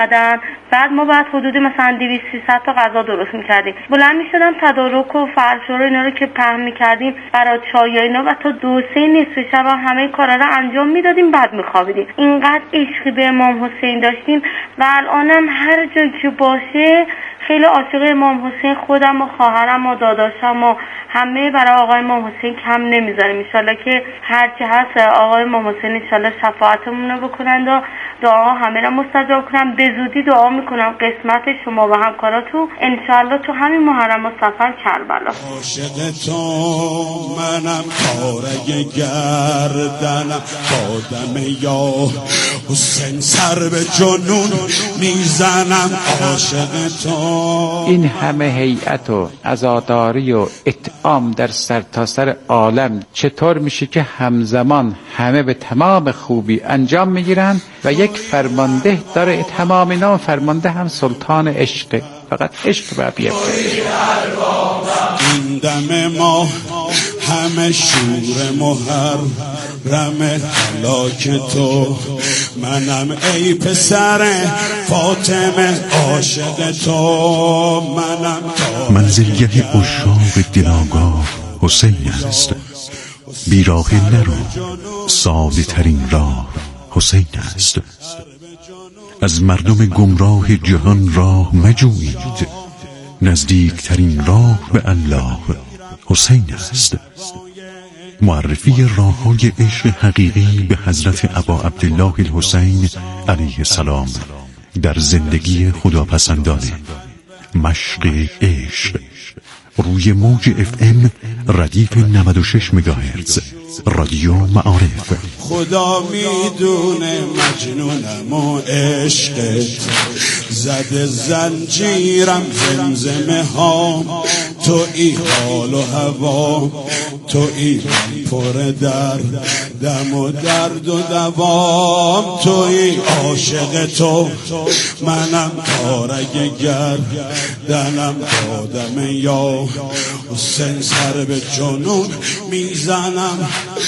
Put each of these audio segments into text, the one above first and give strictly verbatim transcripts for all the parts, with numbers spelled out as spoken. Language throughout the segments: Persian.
بعدن بعد ما بعد حدود مثلا دویست سیصد تا غذا درست میکردیم، بلند میشدم تدارک و فرشور و اینا رو که پهن میکردیم برای چای و اینا و تا دو سه نصف شب همه کارا رو انجام میدادیم، بعد میخوابیدیم. اینقدر عشقی به امام حسین داشتیم و الانم هر جایی که باشه خیلی عاشق امام حسین خودم و خواهرم و داداشم و همه برای آقای امام حسین کم نمیذاریم. ان شاءالله که هر چی هست آقای امام حسین ان شاءالله شفاعتمون رو بکنند و دعا همه را مستجاب کنم. به زودی دعا میکنم قسمت شما و همکاراتون ان شاءالله تو همین محرم و صفر کربلا. عاشق تو منم کارگ گردنم بادم یا حسین سر به جنون میزنم. عاشق تو این همه هیئت و عزاداری و اطعام در سرتاسر عالم چطور میشه که همزمان همه به تمام خوبی انجام میگیرن و یک فرمانده داره؟ تمام اینا فرمانده هم سلطان عشق، فقط عشق باید بیفته. این دم ما همه شور محرم هلاک تو منم ای پسر فاطمه عاشق تو منم. منزلگه عشاق دلاگاه حسین است، بیراه نرو ساده ترین راه حسین است. از مردم گمراه جهان راه مجویید، نزدیکترین راه به الله حسین است. معرفی راههای عشق حقیقی به حضرت ابا عبدالله الحسین علیه السلام در زندگی خداپسندانه. مشق عشق روی موج اف ام ردیف نود و شش مگاهرتز رادیو معارف. خدا میدونه مجنونم و عشقت زده زنجیرم زمزمه ها تو ای حال و هوا تو ای پر در دم و درد و دوام تو ای عاشق تو منم کارگ گردنم دادم یا حسین سر به جنون میزنم.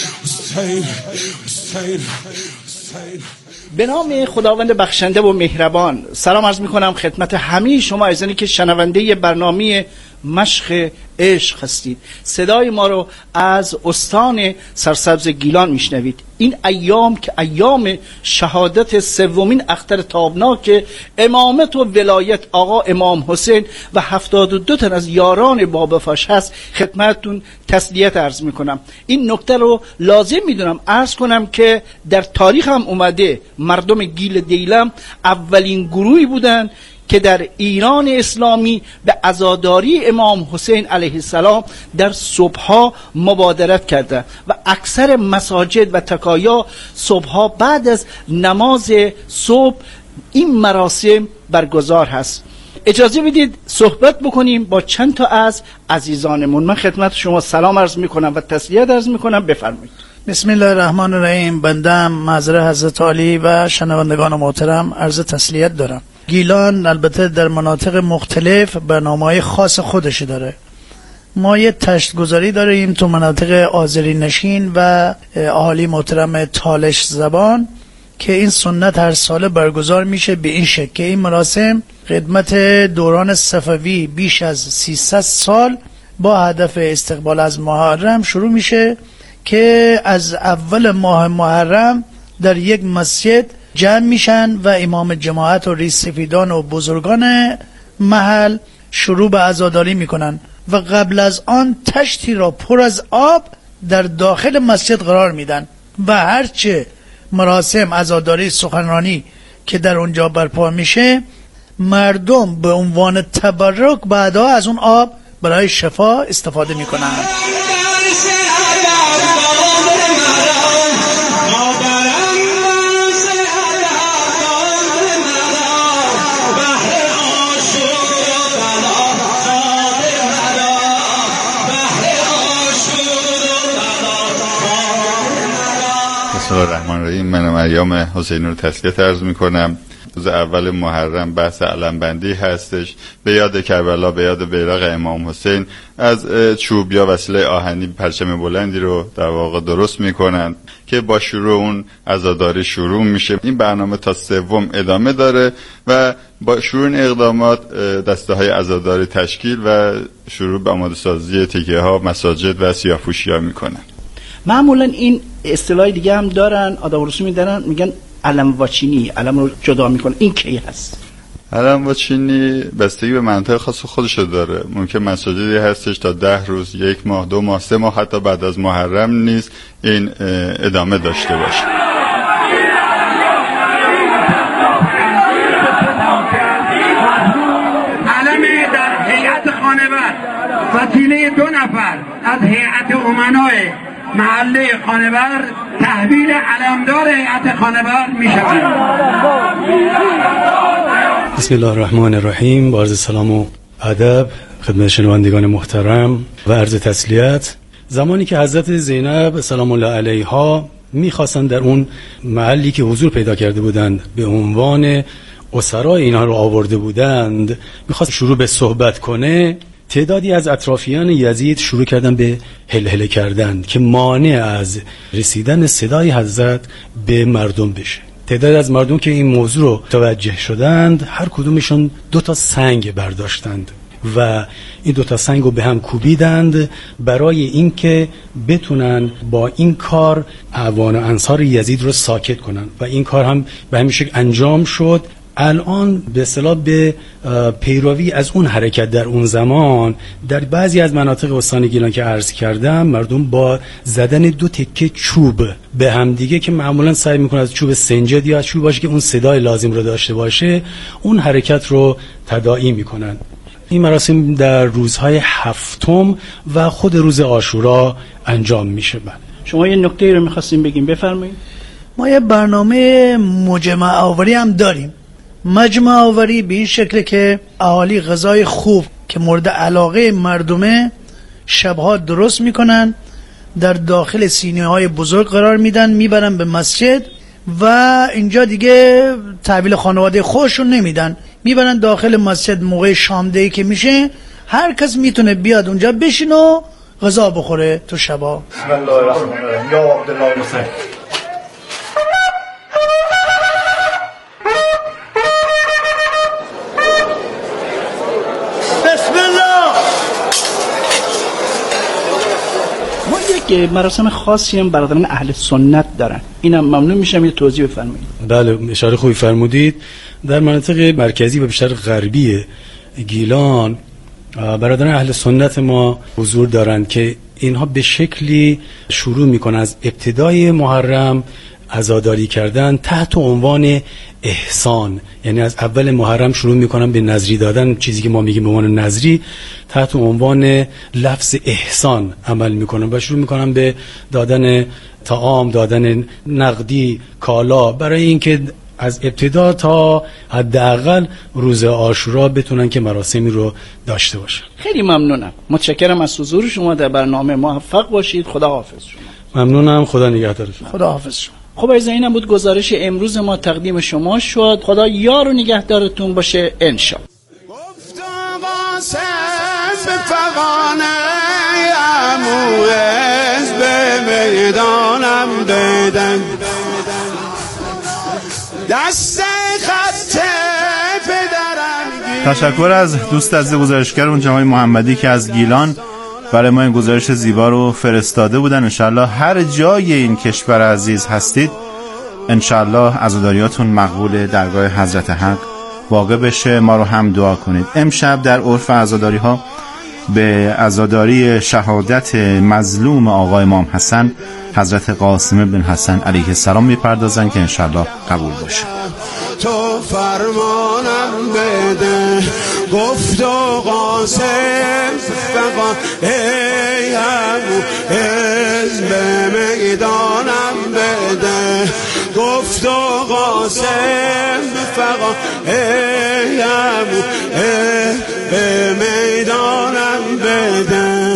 حسین حسین حسین. به نام خداوند بخشنده و مهربان سلام عرض میکنم خدمت همه شما عزیزانی که شنونده برنامه مشق عشق هستید. صدای ما رو از استان سرسبز گیلان میشنوید. این ایام که ایام شهادت سومین اختر تابناک امامت و ولایت آقا امام حسین و هفتاد و دو تن از یاران بابفاش هست، خدمتتون تسلیت عرض میکنم. این نکته رو لازم میدونم عرض کنم که در تاریخ هم اومده مردم گیل دیلم اولین گروهی بودن که در ایران اسلامی به عزاداری امام حسین علیه السلام در صبحها مبادرت کرده و اکثر مساجد و تکایا صبحها بعد از نماز صبح این مراسم برگزار هست. اجازه بدید صحبت بکنیم با چند تا از عزیزانمون. من خدمت شما سلام عرض میکنم و تسلیت عرض میکنم. بفرمایید. بسم الله الرحمن الرحیم. بندم معذر حضرت عالی و شنوندگان محترم عرض تسلیت دارم. گیلان البته در مناطق مختلف برنامه‌های خاص خودش داره. ما یه تشت‌گذاری داریم تو مناطق آذری نشین و اهالی محترم تالش زبان که این سنت هر ساله برگزار میشه به این شکل که این مراسم خدمت دوران صفوی بیش از سیصد سال با هدف استقبال از محرم شروع میشه که از اول ماه محرم در یک مسجد جمع میشن و امام جماعت و رئیس سفیدان و بزرگان محل شروع به عزاداری میکنن و قبل از آن تشتی را پر از آب در داخل مسجد قرار میدن و هرچه مراسم عزاداری سخنرانی که در اونجا برپا میشه مردم به عنوان تبرک بعدا از اون آب برای شفا استفاده میکنن. بسم الله الرحمن الرحیم. منم ایام حسین رو تسلیت عرض میکنم. روز اول محرم بحث علمبندی هستش به یاد کربلا، به یاد بیرق امام حسین. از چوب یا وسیله آهنی پرچم بلندی رو در واقع درست میکنن که با شروع اون عزاداری شروع میشه. این برنامه تا سوم ادامه داره و با شروع این اقدامات دسته های عزاداری تشکیل و شروع به آماده سازی تکیه ها مساجد و سیاه‌پوشی ها میکنن. معمولا این اصطلاح دیگه هم دارن، آداب رسومی دارن، میگن علم واچینی، علم رو جدا میکنه. این کی هست؟ علم واچینی بستگی به منطقه خاص خودش داره. ممکن مساجدی هستش تا ده روز، یک ماه، دو ماه، سه ماه، حتی بعد از محرم نیز این ادامه داشته باشه. علم در هیئت خانوار وسیله دو نفر از هیئت امنای محله خانوار تحویل علمدار هیئت خانوار می شود. بسم الله الرحمن الرحیم. با عرض سلام و ادب خدمت شنوندگان محترم و عرض تسلیت. زمانی که حضرت زینب سلام الله علیها میخواستند در اون محلی که حضور پیدا کرده بودند به عنوان اسرای اینها رو آورده بودند، میخواست شروع به صحبت کنه، تعدادی از اطرافیان یزید شروع کردن به هلهله کردن که مانع از رسیدن صدای حضرت به مردم بشه. تعداد از مردم که این موضوع رو توجه شدند، هر کدومشون دو تا سنگ برداشتند و این دو تا سنگ رو به هم کوبیدند برای اینکه بتونن با این کار اعوان و انصار یزید رو ساکت کنن و این کار هم به همین شکل انجام شد. الان به اصطلاح به پیروی از اون حرکت در اون زمان در بعضی از مناطق استان گیلان که عرض کردم، مردم با زدن دو تکه چوب به هم دیگه که معمولا سعی میکنن از چوب سنجد یا از چوب باشه که اون صدای لازم رو داشته باشه، اون حرکت رو تداعی میکنن. این مراسم در روزهای هفتم و خود روز عاشورا انجام میشه. شما یه نکته رو میخواستیم بگیم، بفرمایید. ما یه برنامه مجمع آوری هم داریم. مجمع آوری به این شکل که اهالی غذای خوب که مورد علاقه مردمه شبها درست میکنن، در داخل سینه های بزرگ قرار میدن، میبرن به مسجد و اینجا دیگه تحویل خانواده خودشون نمیدن، میبرن داخل مسجد. موقع شامدهی که میشه هر کس میتونه بیاد اونجا بشین و غذا بخوره تو شبا. بسم الله الرحمن الرحیم. یا عبدالله حسین. که مراسم خاصی هم برادران اهل سنت دارن، اینم ممنون میشم یه توضیح بفرمایید. بله، اشاره خوبی فرمودید. در مناطق مرکزی و بیشتر غربی گیلان برادران اهل سنت ما حضور دارند که اینها به شکلی شروع میکنن از ابتدای محرم عزاداری کردن تحت عنوان احسان، یعنی از اول محرم شروع میکنن به نذری دادن، چیزی که ما میگیم به عنوان نذری، تحت عنوان لفظ احسان عمل میکنن و شروع میکنن به دادن طعام، دادن نقدی، کالا، برای اینکه از ابتدا تا حداقل روز عاشورا بتونن که مراسمی رو داشته باشن. خیلی ممنونم، متشکرم از حضور شما در برنامه. موفق باشید. خدا حافظ شما. ممنونم. خدا نگهدار شما. خدا حافظ شما. خب از اینم بود گزارش امروز ما تقدیم شما شد. خدا یار و نگهدارتون باشه انشاءالله. تشکر از دوست عزیز گزارشگرمون جناب محمدی که از گیلان برای ما این گزارش زیبا رو فرستاده بودن. انشالله هر جای این کشور عزیز هستید انشالله عزاداریاتون مقبول درگاه حضرت حق واقع بشه. ما رو هم دعا کنید. امشب در عرف عزاداری ها به عزاداری شهادت مظلوم آقا امام حسن حضرت قاسم بن حسن علیه السلام میپردازن که انشالله قبول باشه. تو فرمانم بده گفت و قاسم فقط ای همو حزب میدانم بده گفت و قاسم فقط ای همو حزب میدانم بده.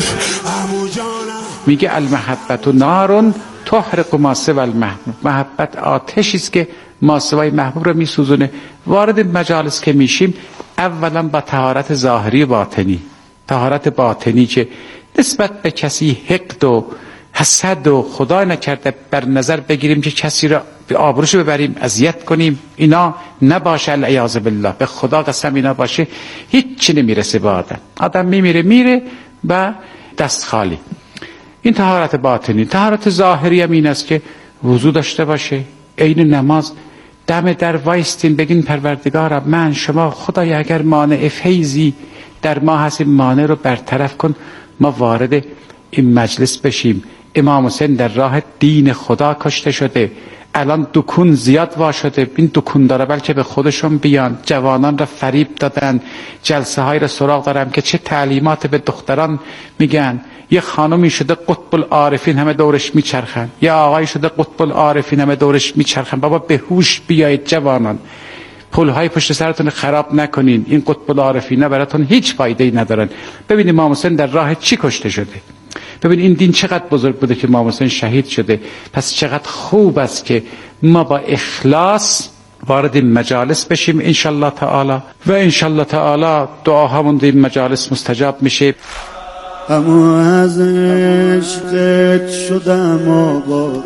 میگه المحبت و نارون تحرق ما سوی المحبوب. محبت آتشی است که ماسوای محبوب رو میسوزونه. وارد مجالس که میشیم اولا با طهارت ظاهری و باطنی، طهارت باطنی که نسبت به کسی حقد و حسد و خدا نکرده بر نظر بگیریم که کسی را به آبروش ببریم، اذیت کنیم، اینا نباشه. العیاذ بالله، به خدا قسم اینا باشه هیچ چی نمیرسه به آدم. آدم میمیره میره و دست خالی. این طهارت باطنی. طهارت ظاهری هم این است که وضو داشته باشه، عین نماز دم در وایستین بگین پروردگارم من شما خدای اگر مانع فیضی در ما هست این مانع رو برطرف کن، ما وارد این مجلس بشیم. امام حسین در راه دین خدا کشته شده، الان دکون زیاد وا شده، این دکون داره بلکه به خودشون بیان. جوانان را فریب دادن، جلسه های را سراغ دارم که چه تعلیمات به دختران میگن. یه خانمی شده قطب العارفین همه دورش میچرخن، یه آقای شده قطب العارفین همه دورش میچرخن. بابا به هوش بیایید جوانان، پلهای پشت سرتون خراب نکنین. این قطب العارفین براتون هیچ فایده ای ندارن. ببینید امام حسین در راه چی کشته شده. ببین این دین چقدر بزرگ بوده که امام حسین شهید شده. پس چقدر خوب است که ما با اخلاص وارد این مجالس بشیم انشالله تعالی، و انشالله تعالی دعاهامون در این مجالس مستجاب میشه. اما از عشقت شدم آباد،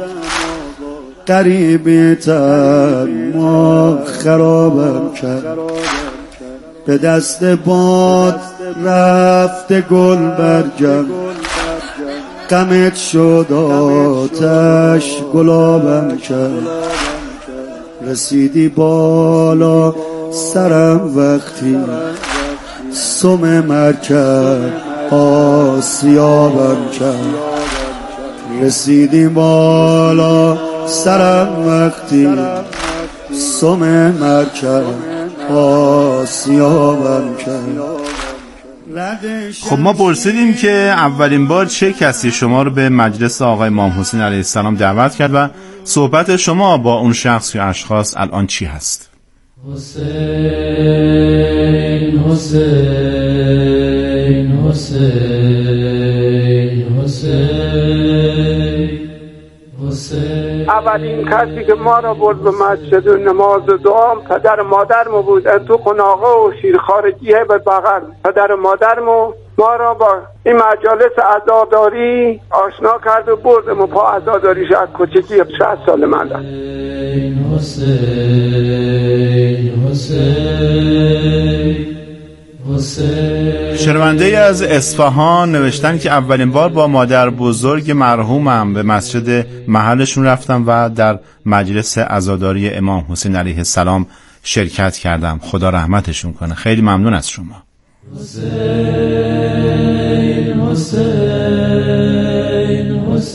قریبی تر ما خرابم کرد. به دست باد رفت گل برگم، غمت شد آتش گلابم کرد. رسیدی بالا سرم وقتی سم مرکب آسیابم کرد. رسیدی بالا سرم وقتی سم مرکب آسیابم کرد. خب ما پرسیدیم که اولین بار چه کسی شما رو به مجلس آقای امام حسین علیه السلام دعوت کرد و صحبت شما با اون شخص یا اشخاص الان چی هست؟ حسین حسین حسین حسین حسین. اولین کسی که ما را برد به مسجد و نماز و دعا پدر مادرمو بود. از تو خناقه و شیرخارجیه به بغل پدر مادرمو ما را با این مجالس عزاداری آشنا کرد و بردم و پا عزاداریش از کوچگی شصت سال من دارم. حسین حسین حسین. شنونده از اصفهان نوشتن که اولین بار با مادر بزرگ مرحومم به مسجد محلشون رفتم و در مجلس عزاداری امام حسین علیه السلام شرکت کردم. خدا رحمتشون کنه. خیلی ممنون از شما. حسین حسین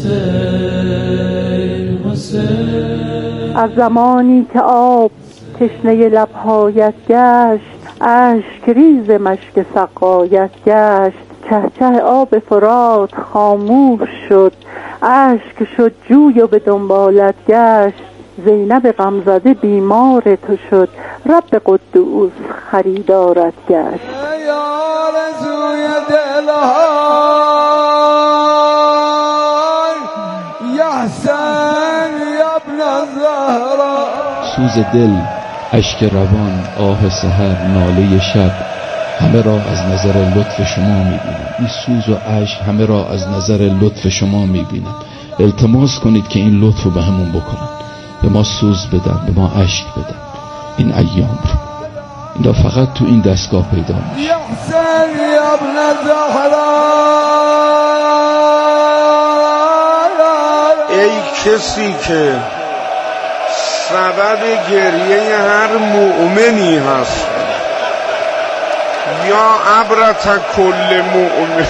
حسین حسین. از زمانی که آب تشنه لبهایت گشت، اشک ریز مشک سقایت گشت. چهچه آب فرات خاموش شد، اشک شد جوی و به دنبالت گشت. زینب غمزده بیمار تو شد، رب قدوس خریدارت گشت. ای آرزوی دلهای یا حسین یا ابن الزهرا. سوز دل، اشک روان، آه سحر، ناله شب، همه را از نظر لطف شما میبینم. این سوز و اشک همه را از نظر لطف شما میبینم. التماس کنید که این لطف رو به همون بکنن، به ما سوز بدن، به ما اشک بدن. این ایام رو اینا فقط تو این دستگاه پیدا میشه. یا حسین یا ابن الزهرا. ای کسی که سبب گریه هر مؤمنی هست، یا عبرت کل مؤمن.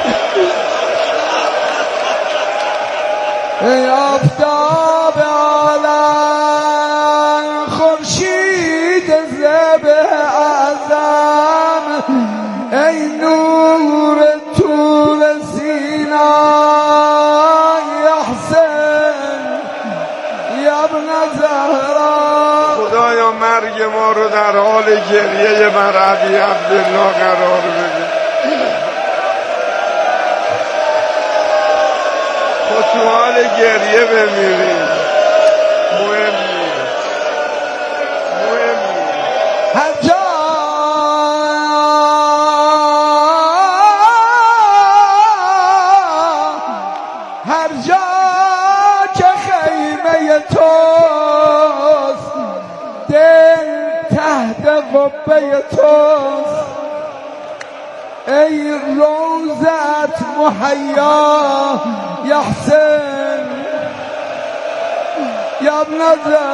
ای آفتاب عالم، خورشید زبه اعظم، ای نور طور سینا. یا حسین یا ابن زهرا. خدایا مرگ ما رو در حال گریه بر ابی عبدالله قرار بده. خود تو حال گریه بمیریم، مهم نیست. قبه توست ای روزت محیا یا حسین یا ابن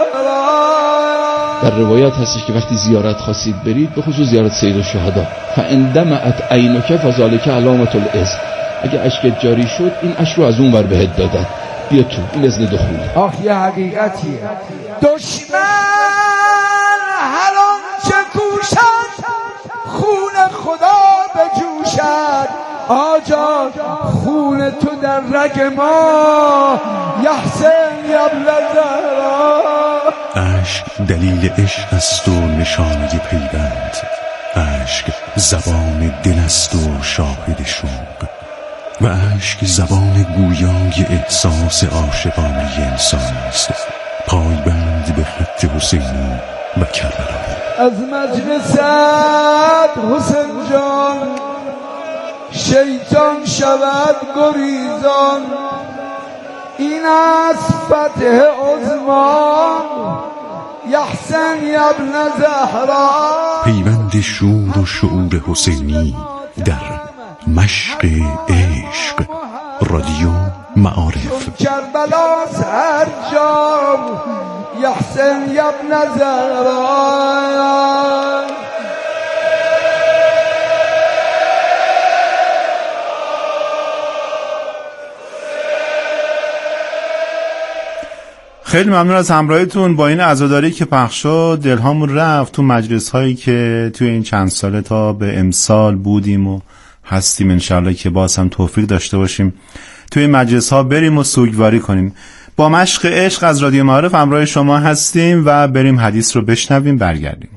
زهرا. در روایات هستش که وقتی زیارت خواستید برید، به خصوص زیارت سید الشهدا، فاندمعت عینک فذلک علامت العز، اگه اشکت جاری شد این اشک رو از اون ور بهت دادن، بیا تو، این اذن دخوله. آخ یه حقیقتیه، دشمن هر آنچه کوشد خون خدا بجوشد. آجا خون تو در رگ ما یا حسین یا ابن زهرا. اشک دلیل عشق است و نشانه پیوند، اشک زبان دل است و شاهد شوق، و اشک زبان گویای احساس عاشقانه انسان است، پایبند به خط حسینی و کربلا. از مجلست حسین جان شیطان شود گریزان، این است فتح عظما یا حسین یا ابن زهرا. پیوند شور و شعور حسینی در مشق عشق، رادیو معارف. کربلاس هر جام یا حسین یا ابن زهرا. خیلی ممنون از همراهیتون. با این عزاداری که پخش شد دلهامون رفت تو مجلس هایی که توی این چند ساله تا به امسال بودیم و هستیم. انشالله که باز هم توفیق داشته باشیم توی این مجلس ها بریم و سوگواری کنیم. با مشق عشق از رادیو معارف همراه شما هستیم و بریم حدیث رو بشنویم برگردیم.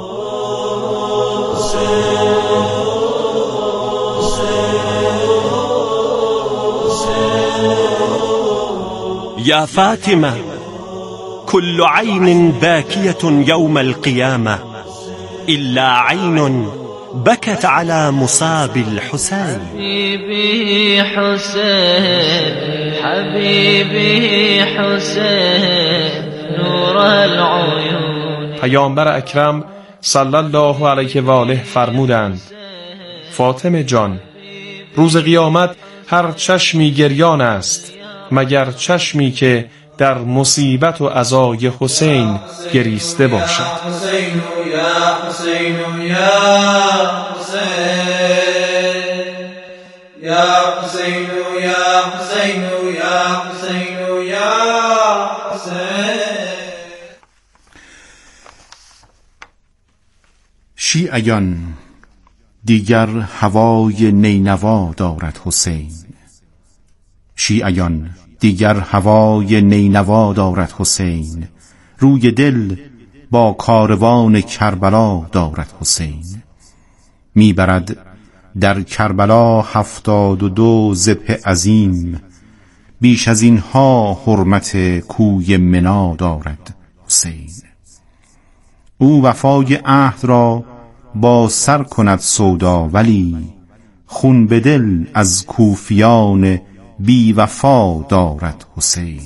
يا فاطمة كل عين باكية يوم القيامة إلا عين بكت على مصاب الحسين. حبيبي حسين حبيبي حسين نور العيون. پیامبر اکرم صلی الله علیه و آله فرمودند: فاطمه جان، روز قیامت هر چشمی گریان است مگر چشمی که در مصیبت و عزای حسین گریسته باشد. حسین یا حسین یا حسین یا حسین یا حسین یا حسین یا حسین. شیعیان دیگر هوای نینوا دارد حسین، شیعیان دیگر هوای نینوا دارد حسین، روی دل با کاروان کربلا دارد حسین. میبرد در کربلا هفتاد و دو ذبح عظیم، بیش از اینها حرمت کوی منا دارد حسین. او وفای عهد را با سر کند سودا، ولی خون به دل از کوفیان بی وفا دارد حسین.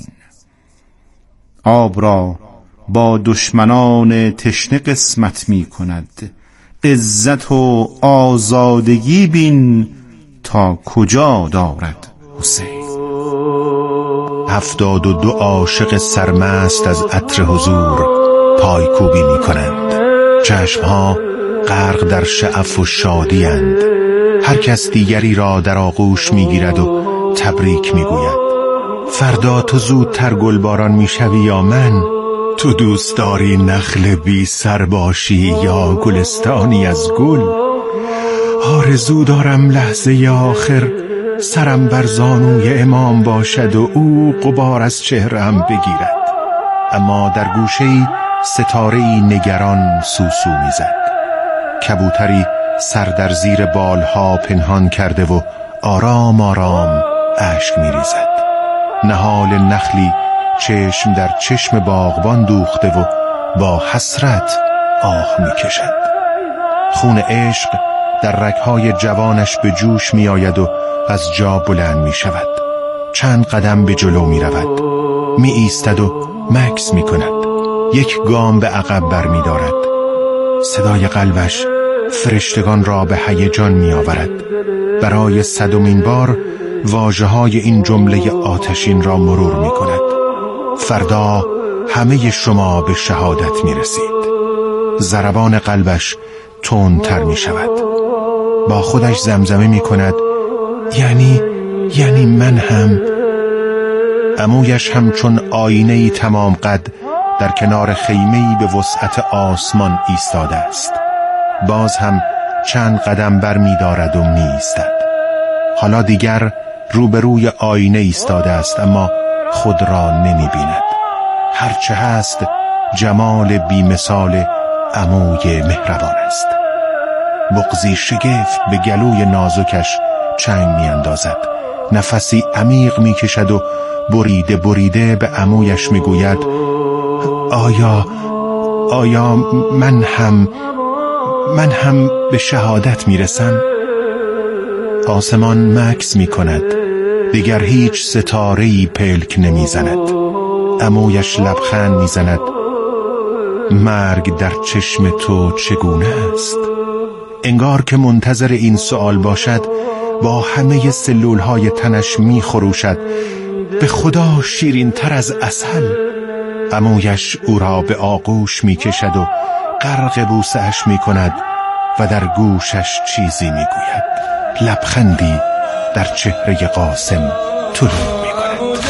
آب را با دشمنان تشنه قسمت می کند، عزت و آزادگی بین تا کجا دارد حسین. هفتاد و دو عاشق سرمست از عطر حضور پایکوبی می کنند، چشمها غرق در شعف و شادی اند. هر کس دیگری را در آغوش می گیرد و تبریک می گوید. فردا تو زودتر گلباران می شوی یا من؟ تو دوست داری نخل بی سر باشی یا گلستانی از گل؟ آرزو دارم لحظه آخر سرم بر زانوی امام باشد و او غبار از چهره‌ام بگیرد. اما در گوشه‌ای ستاره‌ای نگران سوسو می‌زد. کبوتری سر در زیر بالها پنهان کرده و آرام آرام اشک می‌ریزد. نهال نخلی چشم در چشم باغبان دوخته و با حسرت آه می‌کشد. خون عشق در رگ‌های جوانش به جوش می‌آید و از جا بلند می‌شود. چند قدم به جلو می‌رود، می‌ایستد و مکث می‌کند. یک گام به عقب برمی‌دارد. صدای قلبش فرشتگان را به هیجان می آورد. برای صدمین بار واژه های این جمله آتشین را مرور می کند. فردا همه شما به شهادت می رسید. ضربان قلبش تندتر می شود. با خودش زمزمه می کند یعنی یعنی من هم. عمویش همچون آینه‌ای تمام قد در کنار خیمه‌ای به وسعت آسمان ایستاده است. باز هم چند قدم بر می دارد و می ایستد. حالا دیگر روبروی آینه ایستاده است اما خود را نمی بیند. هرچه هست جمال بیمثال عموی مهربان است. بغضی شگفت به گلوی نازکش چنگ می اندازد. نفسی عمیق می کشد و بریده بریده به عمویش می گوید آیا آیا من هم من هم به شهادت می رسم؟ آسمان مکث می کند. دیگر هیچ ستاره‌ای پلک نمی زند. عمویش لبخند می زند. مرگ در چشم تو چگونه است؟ انگار که منتظر این سؤال باشد با همه سلولهای تنش می خروشد به خدا شیرین تر از عسل. عمویش او را به آغوش می کشد و غرق بوسه اش می کند و در گوشش چیزی می گوید. لبخندی در چهره قاسم طلوع می کند.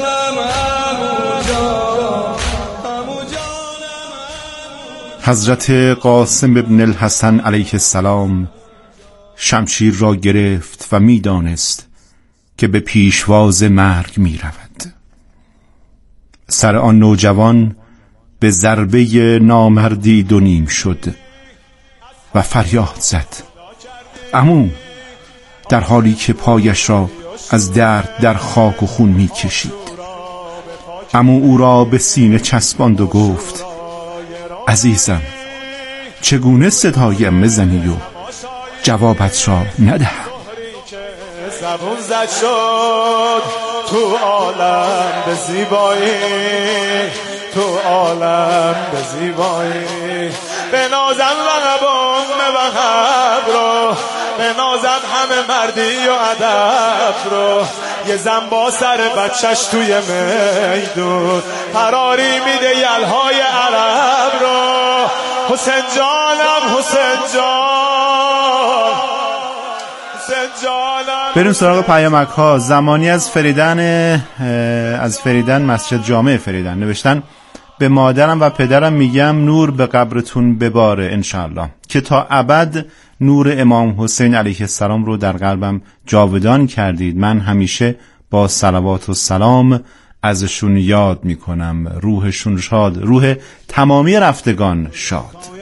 حضرت قاسم ابن الحسن علیه السلام شمشیر را گرفت و می دانست که به پیشواز مرگ می رود. سر آن نوجوان به ضربه نامردی دو نیم شد و فریاد زد عمو، در حالی که پایش را از درد در خاک و خون می کشید. عمو او را به سینه چسباند و گفت عزیزم، چگونه صدایم بزنی و جوابت را ندهم؟ زبون زد شد تو عالم به زیبایی، تو عالم به زیبایی، به نازم وقبام وقب رو، به نازم همه مردی و ادب رو. یه زن با سر بچهش توی میدون قراری میده یلهای عرب رو. حسین جانم، حسین جان، حسین جانم. بریم سراغ پیامک ها. زمانی از فریدن از فریدن مسجد جامع فریدن نوشتن به مادرم و پدرم میگم نور به قبرتون بباره انشاءالله که تا ابد نور امام حسین علیه السلام رو در قلبم جاودان کردید. من همیشه با صلوات و سلام ازشون یاد میکنم. روحشون شاد، روح تمامی رفتگان شاد.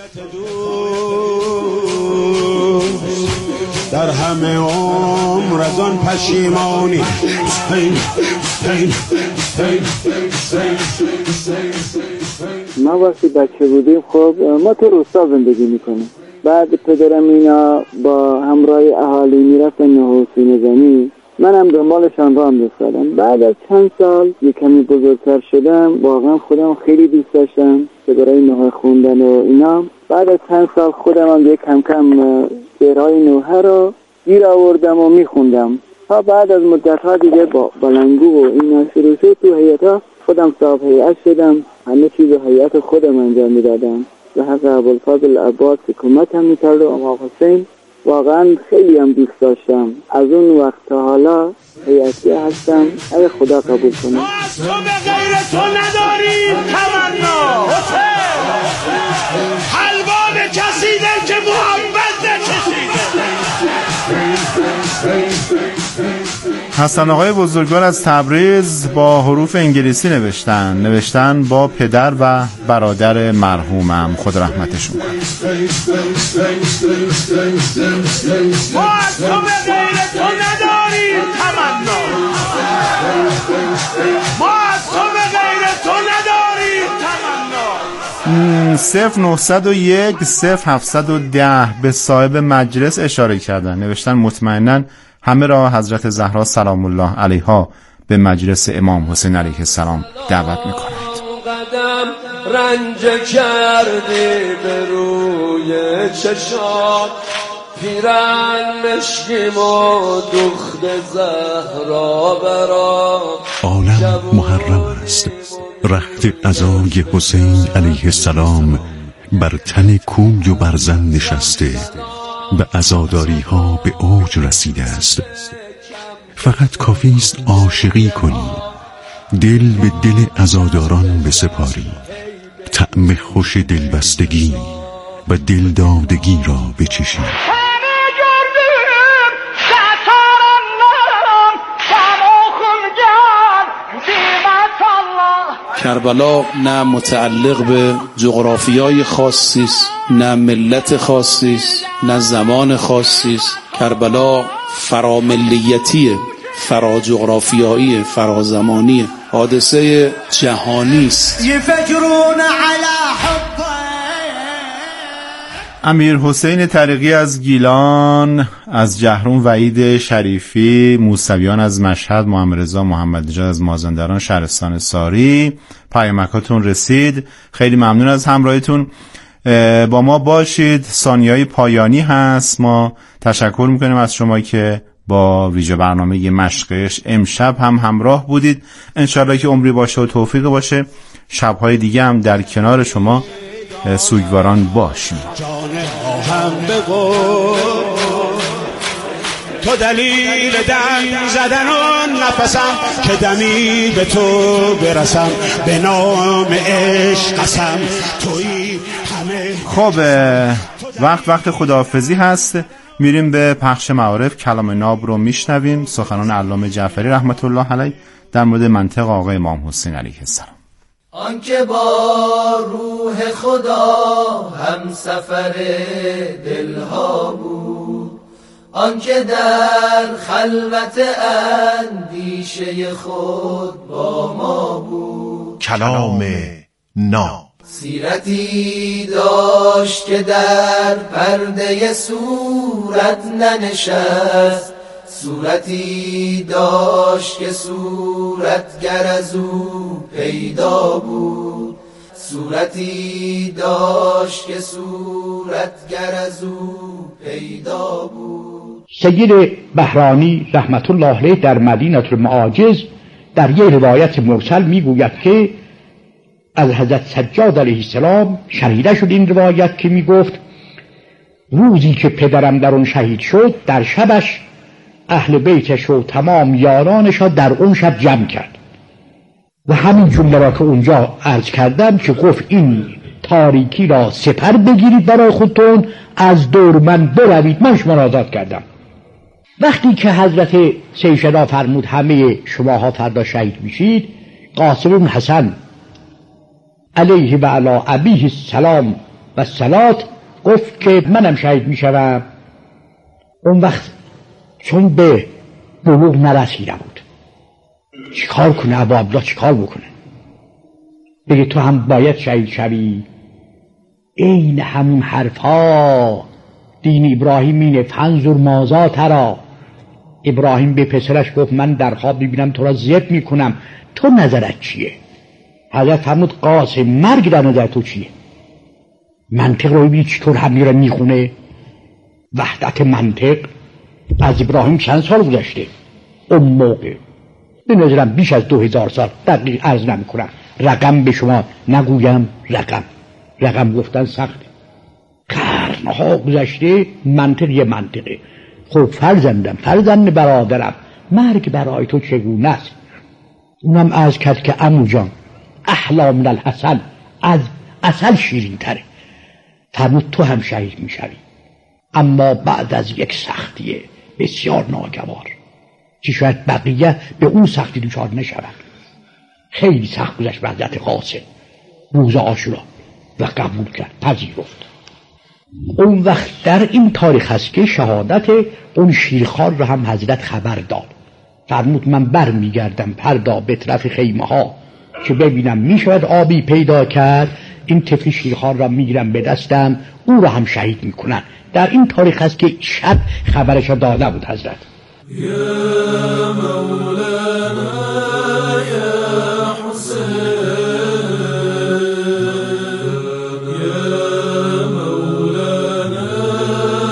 در همه عمر از آن پشیمانی. ما وقتی بچه بودیم خب ما تو روستا زندگی میکنیم. بعد پدرم اینا با همراه اهالی میرفتن نه حسین زمین، منم دنبالشان راه می‌افتادم. بعد از چند سال یک کمی بزرگتر شدم، واقعا خودم خیلی دوست داشتم که برای نوحه خوندن و اینا. بعد از چند سال خودم هم یک کم کم شعرهای نوحه رو گیر آوردم و میخوندم. تا بعد از مدت‌ها دیگه با بلنگو و اینا شروع شد تو هیئت‌ها خودم صاحب هیئت شدم، همه چیز هیئت خودم انجام میدادم. به حق ابوالفضل عباس که کمک هم میکرد و امام حسین واقعا خیلی هم دوست داشتم. از اون وقت تا حالا هیئتی هستم. اگه خدا قبول کنه. تو به غیر تو نداریم تمنا حسین، حلوا کسیده که محبت نکشیده. حسن آقای بزرگوار از تبریز با حروف انگلیسی نوشتن نوشتن با پدر و برادر مرحومم، خود رحمتشون کنه. ما از تو به غیر تو نداریم تمنا، ما از تو به غیر تو نداریم تمنا. صفر نهصد و یک صفر هفتصد و ده به صاحب مجلس اشاره کردن، نوشتن مطمئناً همه را حضرت زهرا سلام الله علیها به مجلس امام حسین علیه السلام دعوت می‌کنند. دم رنج کردی به روی چشات پیرن مشکیم و دخت زهرا برا عالم محرم است، رخت عزای حسین علیه السلام بر تن کوی و برزن نشسته و عزاداری ها به اوج رسیده است. فقط کافی است عاشقی کنی، دل به دل عزاداران بسپاری، طعم خوش دلبستگی و دلدادگی را بچشی. کربلا نه متعلق به جغرافیای خاصی است، نه ملت خاصی است، نه زمان خاصی است. کربلا فراملیتیه، فرا جغرافیایی، فرا زمانی، حادثه جهانی است. یفکرون علی حب امیر حسین طریقی از گیلان، از جهرم وحید شریفی، موسویان از مشهد، محمد رضا محمد نژاد از مازندران، شهرستان ساری، پیامکاتون رسید. خیلی ممنون از همراهیتون، با ما باشید. ثانیه‌های پایانی هست. ما تشکر میکنیم از شما که با ویژه برنامه مشقش امشب هم همراه بودید. انشالله که عمری باشه و توفیق باشه شبهای دیگه هم در کنار شما سوگواران باشیم. هم بگو تو دلیل دم زدن و نفسم که دمی به تو برسم به نام عشق قسم تویی همه. خب وقت وقت خداحافظی هست، میریم به پخش معارف. کلام ناب رو میشنویم، سخنان علامه جعفری رحمت الله علیه در مورد منطق آقای امام حسین علیه السلام. آنکه با روح خدا هم سفر دلها بود، آنکه در خلوت اندیشه خود با ما بود. کلام ناب سیرتی داشت که در پرده صورت ننشست، صورتی داشت که صورتگر از او پیدا بود، صورتی داشت که صورتگر از او پیدا بود. سید بهرانی رحمت الله علیه در مدینه المعاجز در یک روایت مرسل میگوید که از حضرت سجاد علیه السلام شنیده شد این روایت که میگفت روزی که پدرم در اون شهید شد، در شبش اهل بیتش و تمام یارانش ها در اون شب جمع کرد و همین جمله را که اونجا عرض کردم که گفت این تاریکی را سپر بگیرید برای خودتون، از دور من بروید، من شما را آزاد کردم. وقتی که حضرت سیدنا فرمود همه شماها فردا شهید میشید، قاسم بن حسن علیه و علی ابیه السلام و الصلات گفت که منم شهید میشوم. اون وقت چون به بلوغ نرسیده بود، چیکار کنه ابا عبدالله؟ چیکار بکنه؟ بگه تو هم باید شهید شوی. این همون حرفا دین ابراهیم اینه، فنظر مازا ترا. ابراهیم به پسرش گفت من در خواب ببینم تو را ضبط میکنم، تو نظرت چیه؟ حضرت فرمود قاسم مرگ در نظر تو چیه؟ منطق رو ببینید چطور همین را میخونه. وحدت منطق از ابراهیم چند سال گذشته؟ اون موقع به نظرم بیش از دو هزار سال. دقیق عرض نمی کنم، رقم به شما نگویم، رقم رقم گفتن سخته. قرنها گذشته، منطق یه منطقه. خب فرزندم، فرزند برادرم، مرگ برای تو چگونه است؟ اونم عرض کرد که عمو جان احلا من الحسن، از عسل شیرین تره. فرمود تو هم شهید میشوی، اما بعد از یک سختی بسیار ناگوار که شاید بقیه به اون سختی دچار نشوند. خیلی سخت گذشت به حضرت قاسم روز عاشورا و قبول کرد، پذیرفت. اون وقت در این تاریخ هست که شهادت اون شیرخوار را هم حضرت خبر داد. فرمود من بر میگردم فردا به طرف خیمه ها که ببینم میشود آبی پیدا کرد، این طفل شیرخوار را میگیرم به دستم، او را هم شهید میکنن. در این تاریخ هست که شب خبرش داده بود حضرت. یا مولانا